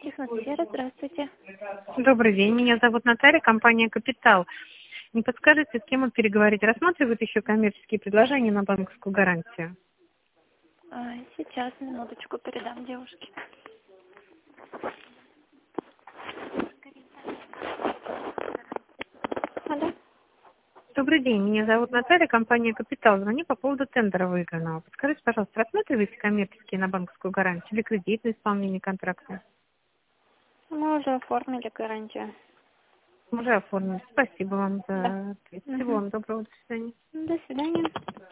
Техносфера, здравствуйте. Добрый день, меня зовут Наталья, компания «Капитал». Не подскажете, с кем вот переговорить? Рассматривают еще коммерческие предложения на банковскую гарантию? Сейчас, минуточку, передам девушке. Алло. Добрый день, меня зовут Наталья, компания «Капитал». Звоню по поводу тендера выигранного. Подскажите, пожалуйста, рассматриваете коммерческие на банковскую гарантию или кредит на исполнение контракта? Мы уже оформили гарантию. Уже оформили. Спасибо вам Да. за ответ. Всего Угу. вам доброго, до свидания. До свидания.